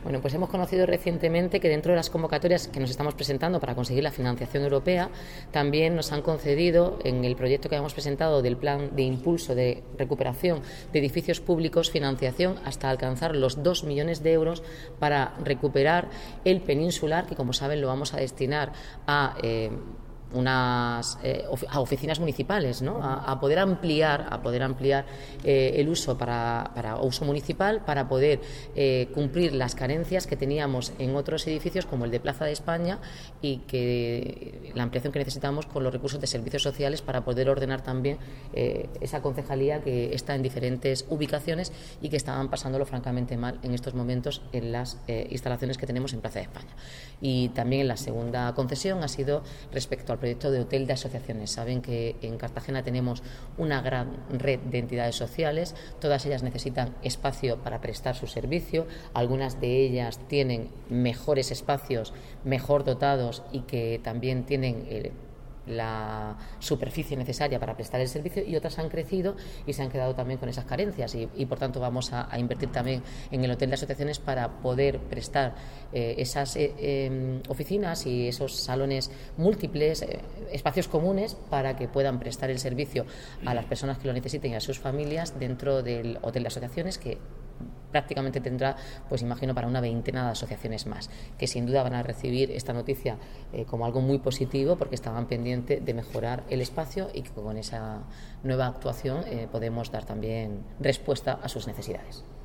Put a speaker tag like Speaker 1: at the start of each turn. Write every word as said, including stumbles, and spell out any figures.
Speaker 1: Bueno, pues hemos conocido recientemente que dentro de las convocatorias que nos estamos presentando para conseguir la financiación europea, también nos han concedido en el proyecto que hemos presentado del Plan de Impulso de Recuperación de Edificios Públicos financiación hasta alcanzar los dos millones de euros para recuperar el peninsular, que como saben lo vamos a destinar a... Eh, unas eh, a oficinas municipales, ¿no? a, a poder ampliar a poder ampliar eh, el uso para, para uso municipal, para poder eh, cumplir las carencias que teníamos en otros edificios como el de Plaza de España, y que la ampliación que necesitamos con los recursos de servicios sociales para poder ordenar también eh, esa concejalía que está en diferentes ubicaciones y que estaban pasándolo francamente mal en estos momentos en las eh, instalaciones que tenemos en Plaza de España. Y también la segunda concesión ha sido respecto al proyecto de hotel de asociaciones. Saben que en Cartagena tenemos una gran red de entidades sociales, todas ellas necesitan espacio para prestar su servicio, algunas de ellas tienen mejores espacios, mejor dotados y que también tienen eh, la superficie necesaria para prestar el servicio, y otras han crecido y se han quedado también con esas carencias y, y por tanto vamos a, a invertir también en el hotel de asociaciones para poder prestar eh, esas eh, eh, oficinas y esos salones múltiples, eh, espacios comunes para que puedan prestar el servicio a las personas que lo necesiten y a sus familias dentro del hotel de asociaciones, que prácticamente tendrá, pues imagino, para una veintena de asociaciones más, que sin duda van a recibir esta noticia eh, como algo muy positivo, porque estaban pendientes de mejorar el espacio y que con esa nueva actuación eh, podemos dar también respuesta a sus necesidades.